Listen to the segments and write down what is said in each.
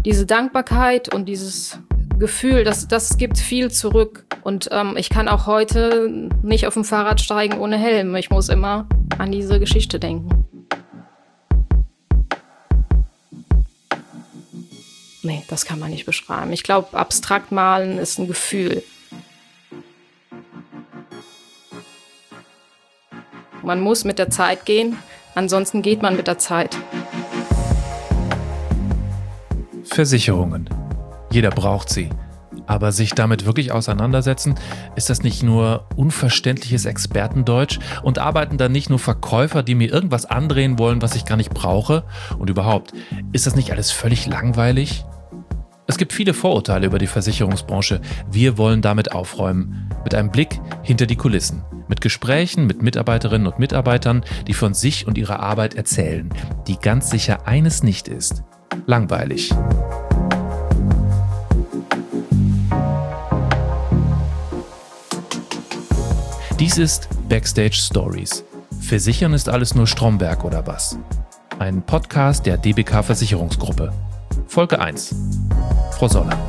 diese Dankbarkeit und dieses Gefühl, das gibt viel zurück. Und ich kann auch heute nicht auf dem Fahrrad steigen ohne Helm. Ich muss immer an diese Geschichte denken. Nee, das kann man nicht beschreiben. Ich glaube, abstrakt malen ist ein Gefühl. Man muss mit der Zeit gehen, ansonsten geht man mit der Zeit. Versicherungen. Jeder braucht sie. Aber sich damit wirklich auseinandersetzen, ist das nicht nur unverständliches Expertendeutsch und arbeiten da nicht nur Verkäufer, die mir irgendwas andrehen wollen, was ich gar nicht brauche? Und überhaupt, ist das nicht alles völlig langweilig? Es gibt viele Vorurteile über die Versicherungsbranche. Wir wollen damit aufräumen. Mit einem Blick hinter die Kulissen. Mit Gesprächen mit Mitarbeiterinnen und Mitarbeitern, die von sich und ihrer Arbeit erzählen, die ganz sicher eines nicht ist: langweilig. Dies ist Backstage Stories. Versichern ist alles nur Stromberg oder was? Ein Podcast der DBK Versicherungsgruppe. Folge 1. Frau Soller.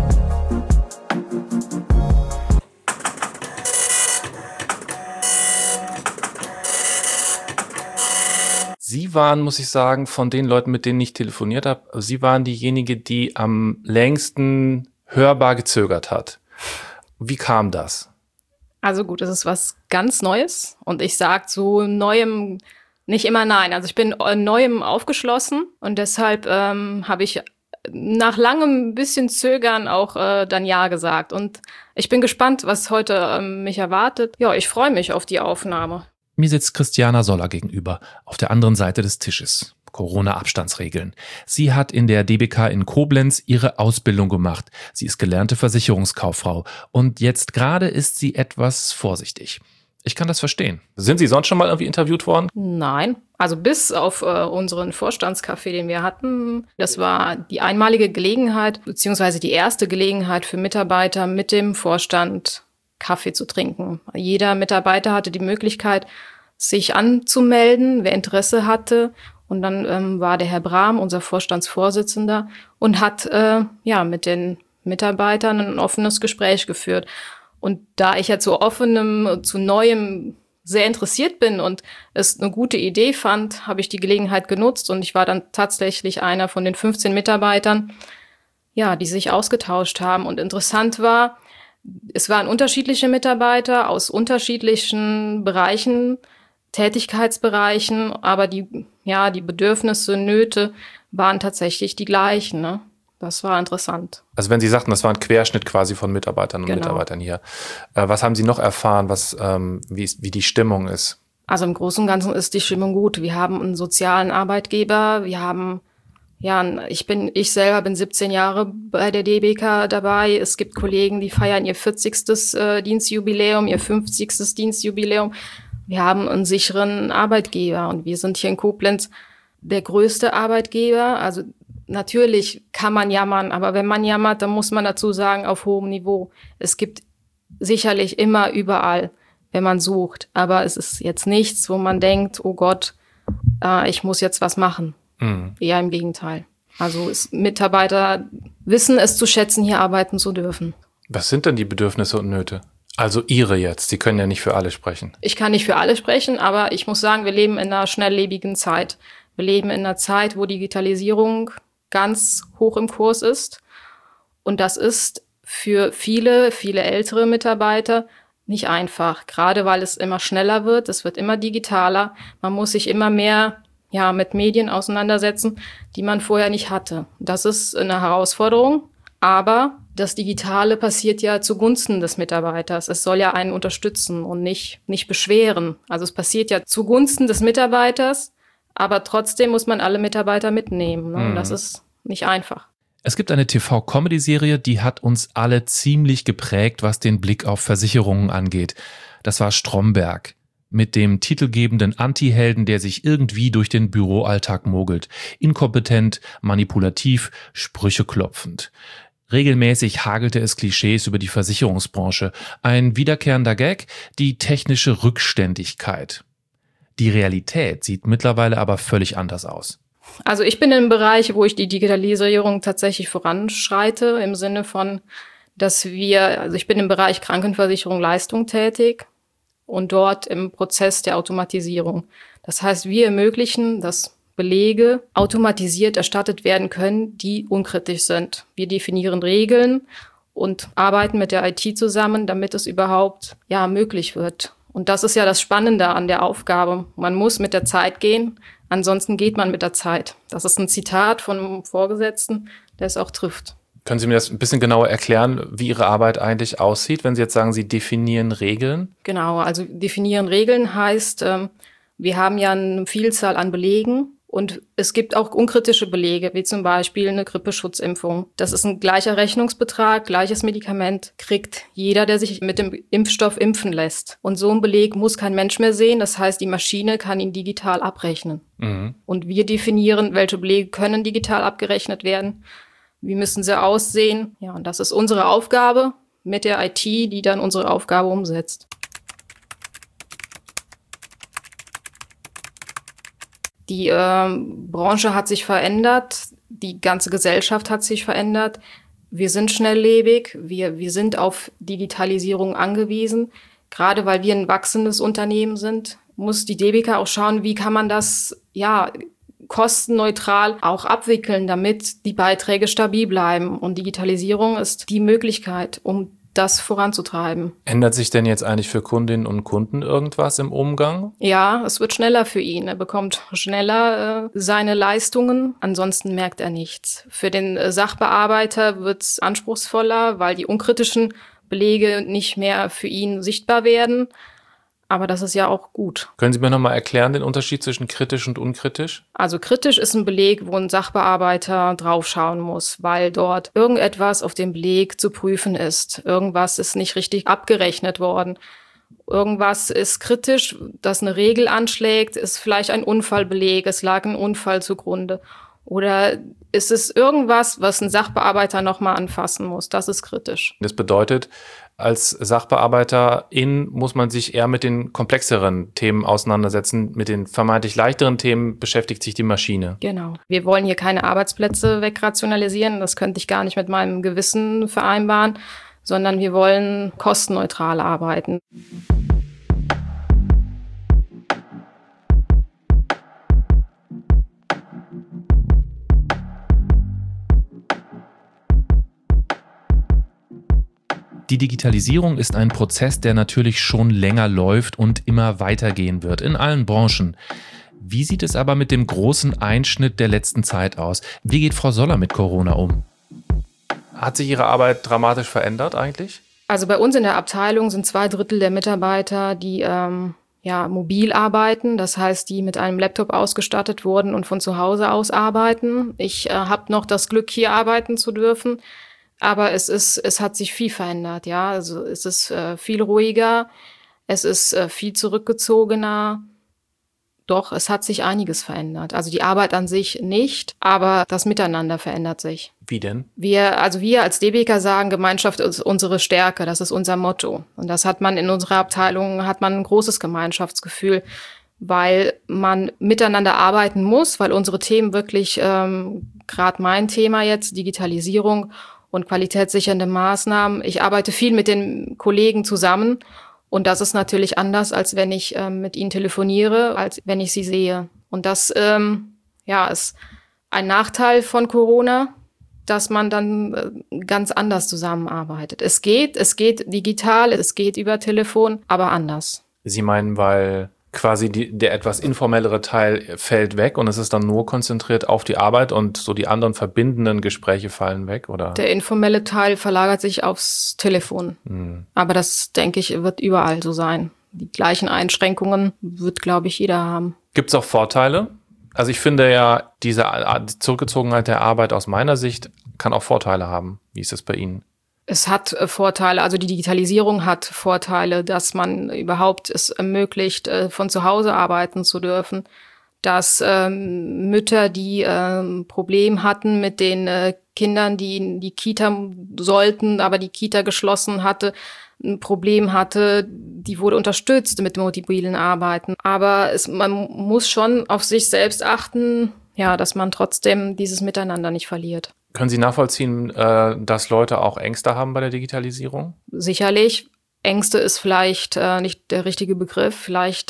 Sie waren, muss ich sagen, von den Leuten, mit denen ich telefoniert habe, Sie waren diejenige, die am längsten hörbar gezögert hat. Wie kam das? Also gut, es ist was ganz Neues und ich sage zu Neuem nicht immer nein. Also ich bin Neuem aufgeschlossen und deshalb habe ich nach langem bisschen Zögern auch dann Ja gesagt. Und ich bin gespannt, was heute mich erwartet. Ja, ich freue mich auf die Aufnahme. Mir sitzt Christiana Soller gegenüber, auf der anderen Seite des Tisches. Corona-Abstandsregeln. Sie hat in der DBK in Koblenz ihre Ausbildung gemacht. Sie ist gelernte Versicherungskauffrau. Und jetzt gerade ist sie etwas vorsichtig. Ich kann das verstehen. Sind Sie sonst schon mal irgendwie interviewt worden? Nein, also bis auf unseren Vorstandskaffee, den wir hatten. Das war die einmalige Gelegenheit, beziehungsweise die erste Gelegenheit für Mitarbeiter mit dem Vorstand Kaffee zu trinken. Jeder Mitarbeiter hatte die Möglichkeit, sich anzumelden, wer Interesse hatte. Und dann war der Herr Brahm, unser Vorstandsvorsitzender, und hat mit den Mitarbeitern ein offenes Gespräch geführt. Und da ich ja zu Offenem, zu Neuem sehr interessiert bin und es eine gute Idee fand, habe ich die Gelegenheit genutzt. Und ich war dann tatsächlich einer von den 15 Mitarbeitern, die sich ausgetauscht haben. Und interessant war, es waren unterschiedliche Mitarbeiter aus unterschiedlichen Bereichen, Tätigkeitsbereichen, aber die Bedürfnisse, Nöte waren tatsächlich die gleichen, ne? Das war interessant. Also wenn Sie sagten, das war ein Querschnitt quasi von Mitarbeitern und Mitarbeitern hier. Was haben Sie noch erfahren, wie die Stimmung ist? Also im Großen und Ganzen ist die Stimmung gut. Wir haben einen sozialen Arbeitgeber. Wir haben, ich selber bin 17 Jahre bei der DBK dabei. Es gibt Kollegen, die feiern ihr 40. Dienstjubiläum, ihr 50. Dienstjubiläum. Wir haben einen sicheren Arbeitgeber und wir sind hier in Koblenz der größte Arbeitgeber. Also natürlich kann man jammern, aber wenn man jammert, dann muss man dazu sagen, auf hohem Niveau. Es gibt sicherlich immer überall, wenn man sucht, aber es ist jetzt nichts, wo man denkt, oh Gott, ich muss jetzt was machen. Eher im Gegenteil. Also Mitarbeiter wissen es zu schätzen, hier arbeiten zu dürfen. Was sind denn die Bedürfnisse und Nöte? Also Ihre jetzt, Sie können ja nicht für alle sprechen. Ich kann nicht für alle sprechen, aber ich muss sagen, wir leben in einer schnelllebigen Zeit. Wir leben in einer Zeit, wo Digitalisierung ganz hoch im Kurs ist. Und das ist für viele, viele ältere Mitarbeiter nicht einfach. Gerade weil es immer schneller wird, es wird immer digitaler. Man muss sich immer mehr mit Medien auseinandersetzen, die man vorher nicht hatte. Das ist eine Herausforderung. Aber das Digitale passiert ja zugunsten des Mitarbeiters. Es soll ja einen unterstützen und nicht beschweren. Also es passiert ja zugunsten des Mitarbeiters, aber trotzdem muss man alle Mitarbeiter mitnehmen. Ne? Und das ist nicht einfach. Es gibt eine TV-Comedy-Serie, die hat uns alle ziemlich geprägt, was den Blick auf Versicherungen angeht. Das war Stromberg. Mit dem titelgebenden Anti-Helden, der sich irgendwie durch den Büroalltag mogelt. Inkompetent, manipulativ, Sprüche klopfend. Regelmäßig hagelte es Klischees über die Versicherungsbranche. Ein wiederkehrender Gag, die technische Rückständigkeit. Die Realität sieht mittlerweile aber völlig anders aus. Also ich bin im Bereich, wo ich die Digitalisierung tatsächlich voranschreite, im Sinne von, also ich bin im Bereich Krankenversicherung Leistung tätig und dort im Prozess der Automatisierung. Das heißt, wir ermöglichen, dass Belege automatisiert erstattet werden können, die unkritisch sind. Wir definieren Regeln und arbeiten mit der IT zusammen, damit es überhaupt möglich wird. Und das ist ja das Spannende an der Aufgabe. Man muss mit der Zeit gehen, ansonsten geht man mit der Zeit. Das ist ein Zitat von einem Vorgesetzten, der es auch trifft. Können Sie mir das ein bisschen genauer erklären, wie Ihre Arbeit eigentlich aussieht, wenn Sie jetzt sagen, Sie definieren Regeln? Genau, also definieren Regeln heißt, wir haben ja eine Vielzahl an Belegen und es gibt auch unkritische Belege, wie zum Beispiel eine Grippeschutzimpfung. Das ist ein gleicher Rechnungsbetrag, gleiches Medikament kriegt jeder, der sich mit dem Impfstoff impfen lässt. Und so ein Beleg muss kein Mensch mehr sehen, das heißt, die Maschine kann ihn digital abrechnen. Mhm. Und wir definieren, welche Belege können digital abgerechnet werden, wie müssen sie aussehen. Ja, und das ist unsere Aufgabe mit der IT, die dann unsere Aufgabe umsetzt. Die Branche hat sich verändert, die ganze Gesellschaft hat sich verändert. Wir sind schnelllebig, wir sind auf Digitalisierung angewiesen. Gerade weil wir ein wachsendes Unternehmen sind, muss die DBK auch schauen, wie kann man das kostenneutral auch abwickeln, damit die Beiträge stabil bleiben. Und Digitalisierung ist die Möglichkeit, um das voranzutreiben. Ändert sich denn jetzt eigentlich für Kundinnen und Kunden irgendwas im Umgang? Ja, es wird schneller für ihn. Er bekommt schneller seine Leistungen. Ansonsten merkt er nichts. Für den Sachbearbeiter wird es anspruchsvoller, weil die unkritischen Belege nicht mehr für ihn sichtbar werden. Aber das ist ja auch gut. Können Sie mir nochmal erklären, den Unterschied zwischen kritisch und unkritisch? Also kritisch ist ein Beleg, wo ein Sachbearbeiter draufschauen muss, weil dort irgendetwas auf dem Beleg zu prüfen ist. Irgendwas ist nicht richtig abgerechnet worden. Irgendwas ist kritisch, dass eine Regel anschlägt, ist vielleicht ein Unfallbeleg, es lag ein Unfall zugrunde. Oder ist es irgendwas, was ein Sachbearbeiter nochmal anfassen muss? Das ist kritisch. Das bedeutet, als Sachbearbeiterin muss man sich eher mit den komplexeren Themen auseinandersetzen. Mit den vermeintlich leichteren Themen beschäftigt sich die Maschine. Genau. Wir wollen hier keine Arbeitsplätze wegrationalisieren. Das könnte ich gar nicht mit meinem Gewissen vereinbaren, sondern wir wollen kostenneutral arbeiten. Die Digitalisierung ist ein Prozess, der natürlich schon länger läuft und immer weitergehen wird, in allen Branchen. Wie sieht es aber mit dem großen Einschnitt der letzten Zeit aus? Wie geht Frau Soller mit Corona um? Hat sich Ihre Arbeit dramatisch verändert eigentlich? Also bei uns in der Abteilung sind 2/3 der Mitarbeiter, die mobil arbeiten. Das heißt, die mit einem Laptop ausgestattet wurden und von zu Hause aus arbeiten. Ich habe noch das Glück, hier arbeiten zu dürfen. Aber es hat sich viel verändert, ja. Also es ist viel ruhiger, es ist viel zurückgezogener. Doch, es hat sich einiges verändert. Also die Arbeit an sich nicht, aber das Miteinander verändert sich. Wie denn? Wir als DBK sagen, Gemeinschaft ist unsere Stärke, das ist unser Motto. Und das hat man in unserer Abteilung, ein großes Gemeinschaftsgefühl, weil man miteinander arbeiten muss, weil unsere Themen wirklich, gerade mein Thema jetzt, Digitalisierung und qualitätssichernde Maßnahmen. Ich arbeite viel mit den Kollegen zusammen und das ist natürlich anders, als wenn ich mit ihnen telefoniere, als wenn ich sie sehe. Und das ist ein Nachteil von Corona, dass man dann ganz anders zusammenarbeitet. Es geht digital, es geht über Telefon, aber anders. Sie meinen, weil quasi der etwas informellere Teil fällt weg und es ist dann nur konzentriert auf die Arbeit und so die anderen verbindenden Gespräche fallen weg, oder? Der informelle Teil verlagert sich aufs Telefon. Aber das, denke ich, wird überall so sein. Die gleichen Einschränkungen wird, glaube ich, jeder haben. Gibt es auch Vorteile? Also ich finde ja, diese Zurückgezogenheit der Arbeit aus meiner Sicht kann auch Vorteile haben. Wie ist es bei Ihnen? Es hat Vorteile, also die Digitalisierung hat Vorteile, dass man überhaupt es ermöglicht, von zu Hause arbeiten zu dürfen, dass Mütter, die Problem hatten mit den Kindern, die in die Kita sollten, aber die Kita geschlossen hatte, ein Problem hatte, die wurde unterstützt mit mobilen Arbeiten. Aber man muss schon auf sich selbst achten, ja, dass man trotzdem dieses Miteinander nicht verliert. Können Sie nachvollziehen, dass Leute auch Ängste haben bei der Digitalisierung? Sicherlich, Ängste ist vielleicht nicht der richtige Begriff. Vielleicht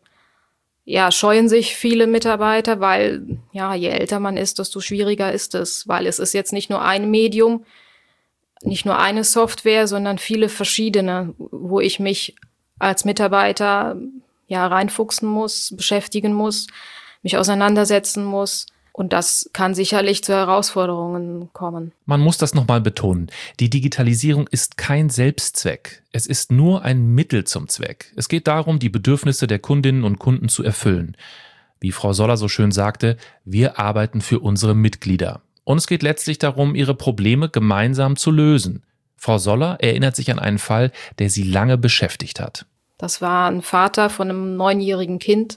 scheuen sich viele Mitarbeiter, weil je älter man ist, desto schwieriger ist es. Weil es ist jetzt nicht nur ein Medium, nicht nur eine Software, sondern viele verschiedene, wo ich mich als Mitarbeiter reinfuchsen muss, beschäftigen muss, mich auseinandersetzen muss. Und das kann sicherlich zu Herausforderungen kommen. Man muss das nochmal betonen. Die Digitalisierung ist kein Selbstzweck. Es ist nur ein Mittel zum Zweck. Es geht darum, die Bedürfnisse der Kundinnen und Kunden zu erfüllen. Wie Frau Soller so schön sagte, wir arbeiten für unsere Mitglieder. Und es geht letztlich darum, ihre Probleme gemeinsam zu lösen. Frau Soller erinnert sich an einen Fall, der sie lange beschäftigt hat. Das war ein Vater von einem 9-jährigen Kind.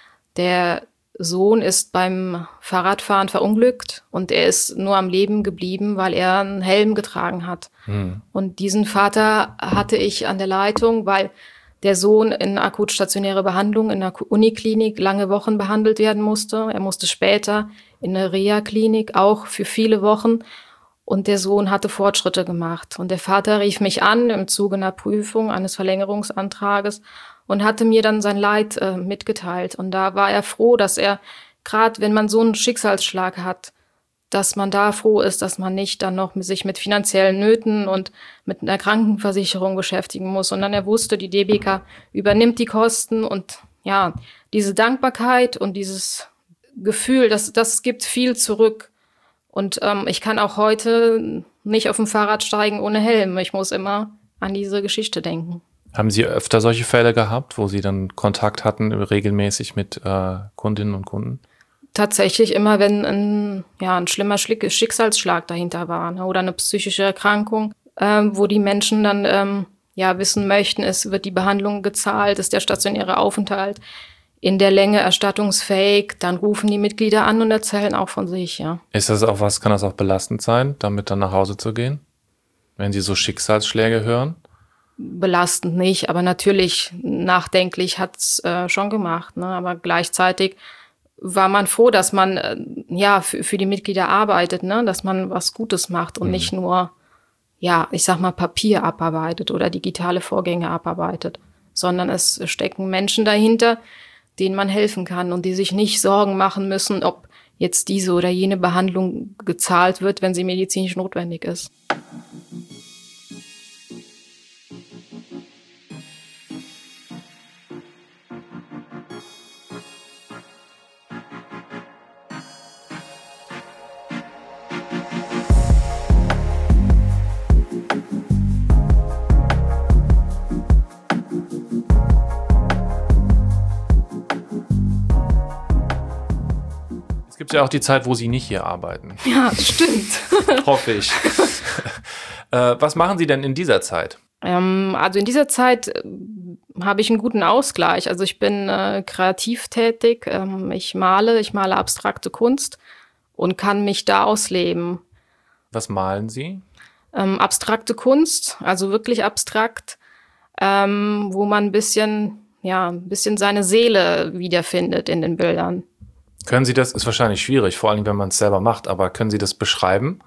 Der Sohn ist beim Fahrradfahren verunglückt und er ist nur am Leben geblieben, weil er einen Helm getragen hat. Und diesen Vater hatte ich an der Leitung, weil der Sohn in akut stationäre Behandlung in der Uniklinik lange Wochen behandelt werden musste. Er musste später in eine Reha-Klinik, auch für viele Wochen. Und der Sohn hatte Fortschritte gemacht. Und der Vater rief mich an im Zuge einer Prüfung eines Verlängerungsantrages und hatte mir dann sein Leid mitgeteilt. Und da war er froh, dass er, gerade wenn man so einen Schicksalsschlag hat, dass man da froh ist, dass man nicht dann noch sich mit finanziellen Nöten und mit einer Krankenversicherung beschäftigen muss, sondern er wusste, die DBK übernimmt die Kosten. Und diese Dankbarkeit und dieses Gefühl, das gibt viel zurück. Und ich kann auch heute nicht auf dem Fahrrad steigen ohne Helm. Ich muss immer an diese Geschichte denken. Haben Sie öfter solche Fälle gehabt, wo Sie dann Kontakt hatten regelmäßig mit Kundinnen und Kunden? Tatsächlich immer, wenn ein schlimmer Schicksalsschlag dahinter war, ne, oder eine psychische Erkrankung, wo die Menschen dann wissen möchten, es wird die Behandlung gezahlt, ist der stationäre Aufenthalt in der Länge erstattungsfähig, dann rufen die Mitglieder an und erzählen auch von sich, ja. Kann das auch belastend sein, damit dann nach Hause zu gehen, wenn Sie so Schicksalsschläge hören? Belastend nicht, aber natürlich nachdenklich hat's schon gemacht, ne? Aber gleichzeitig war man froh, dass man für die Mitglieder arbeitet, ne? Dass man was Gutes macht und nicht nur, ich sag mal, Papier abarbeitet oder digitale Vorgänge abarbeitet, sondern es stecken Menschen dahinter, denen man helfen kann und die sich nicht Sorgen machen müssen, ob jetzt diese oder jene Behandlung gezahlt wird, wenn sie medizinisch notwendig ist. Es gibt ja auch die Zeit, wo Sie nicht hier arbeiten. Ja, stimmt. Hoffe ich. Was machen Sie denn in dieser Zeit? Also in dieser Zeit habe ich einen guten Ausgleich. Also ich bin kreativ tätig. Ich male abstrakte Kunst und kann mich da ausleben. Was malen Sie? Abstrakte Kunst, also wirklich abstrakt, wo man ein bisschen seine Seele wiederfindet in den Bildern. Können Sie das, ist wahrscheinlich schwierig, vor allem wenn man es selber macht, aber können Sie das beschreiben?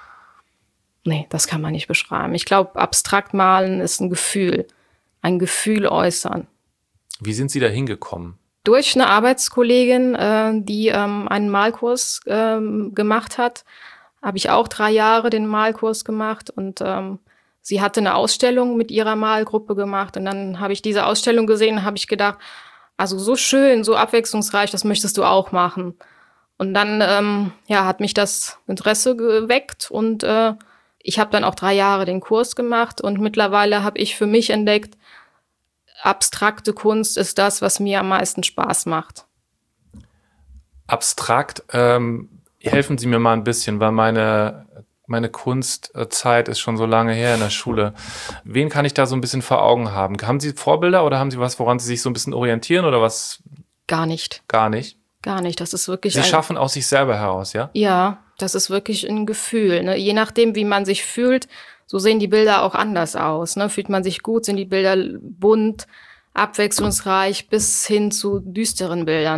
Nee, das kann man nicht beschreiben. Ich glaube, abstrakt malen ist ein Gefühl äußern. Wie sind Sie da hingekommen? Durch eine Arbeitskollegin, die einen Malkurs gemacht hat, habe ich auch 3 Jahre den Malkurs gemacht und sie hatte eine Ausstellung mit ihrer Malgruppe gemacht und dann habe ich diese Ausstellung gesehen und habe ich gedacht, also so schön, so abwechslungsreich, das möchtest du auch machen. Und dann hat mich das Interesse geweckt und ich habe dann auch 3 Jahre den Kurs gemacht und mittlerweile habe ich für mich entdeckt, abstrakte Kunst ist das, was mir am meisten Spaß macht. Abstrakt, helfen Sie mir mal ein bisschen, weil meine Kunstzeit ist schon so lange her in der Schule. Wen kann ich da so ein bisschen vor Augen haben? Haben Sie Vorbilder oder haben Sie was, woran Sie sich so ein bisschen orientieren oder was? Gar nicht. Gar nicht? Gar nicht, das ist wirklich Sie schaffen aus sich selber heraus, ja? Ja, das ist wirklich ein Gefühl, ne? Je nachdem, wie man sich fühlt, so sehen die Bilder auch anders aus, ne? Fühlt man sich gut, sind die Bilder bunt, abwechslungsreich bis hin zu düsteren Bildern.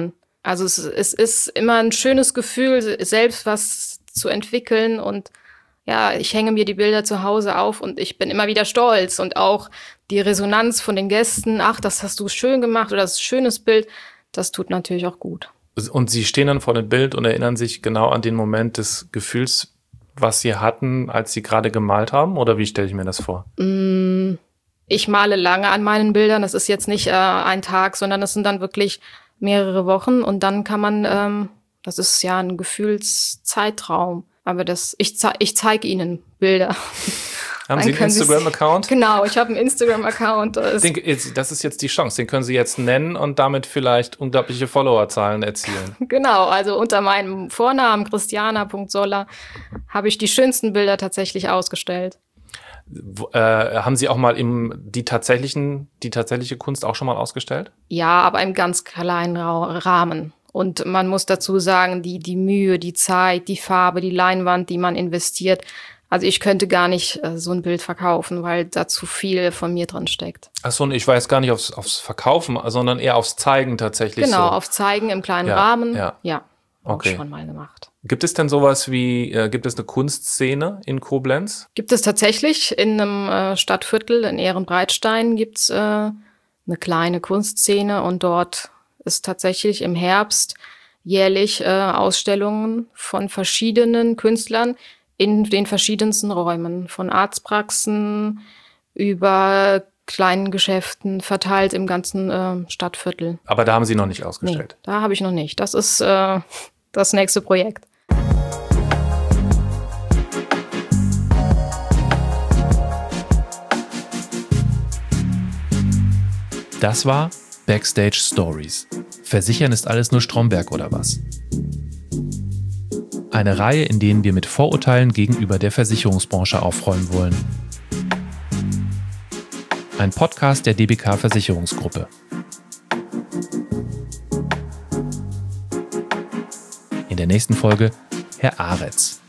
Also es ist immer ein schönes Gefühl, selbst was zu entwickeln. Und ja, ich hänge mir die Bilder zu Hause auf und ich bin immer wieder stolz. Und auch die Resonanz von den Gästen, ach, das hast du schön gemacht oder das ist ein schönes Bild, das tut natürlich auch gut. Und Sie stehen dann vor dem Bild und erinnern sich genau an den Moment des Gefühls, was Sie hatten, als Sie gerade gemalt haben? Oder wie stelle ich mir das vor? Ich male lange an meinen Bildern. Das ist jetzt nicht ein Tag, sondern das sind dann wirklich mehrere Wochen. Und dann kann man, das ist ja ein Gefühlszeitraum. Aber ich zeige Ihnen Bilder. Haben Sie einen Instagram-Account? Genau, ich habe einen Instagram-Account. Das ist jetzt die Chance, den können Sie jetzt nennen und damit vielleicht unglaubliche Followerzahlen erzielen. Genau, also unter meinem Vornamen Christiana.Soller habe ich die schönsten Bilder tatsächlich ausgestellt. Haben Sie auch mal die tatsächliche Kunst auch schon mal ausgestellt? Ja, aber im ganz kleinen Rahmen. Und man muss dazu sagen, die Mühe, die Zeit, die Farbe, die Leinwand, die man investiert. Also ich könnte gar nicht so ein Bild verkaufen, weil da zu viel von mir drin steckt. Achso, und ich weiß gar nicht aufs Verkaufen, sondern eher aufs Zeigen tatsächlich. Genau, so. Aufs Zeigen im kleinen Rahmen. Ja. Okay. Auch schon mal gemacht. Gibt es denn sowas gibt es eine Kunstszene in Koblenz? Gibt es tatsächlich. In einem Stadtviertel in Ehrenbreitstein gibt es eine kleine Kunstszene und dort ist tatsächlich im Herbst jährlich Ausstellungen von verschiedenen Künstlern in den verschiedensten Räumen, von Arztpraxen über kleinen Geschäften, verteilt im ganzen Stadtviertel. Aber da haben Sie noch nicht ausgestellt? Nee, da habe ich noch nicht. Das ist das nächste Projekt. Das war Backstage Stories. Versichern ist alles nur Stromberg oder was? Eine Reihe, in denen wir mit Vorurteilen gegenüber der Versicherungsbranche aufräumen wollen. Ein Podcast der DBK Versicherungsgruppe. In der nächsten Folge Herr Aretz.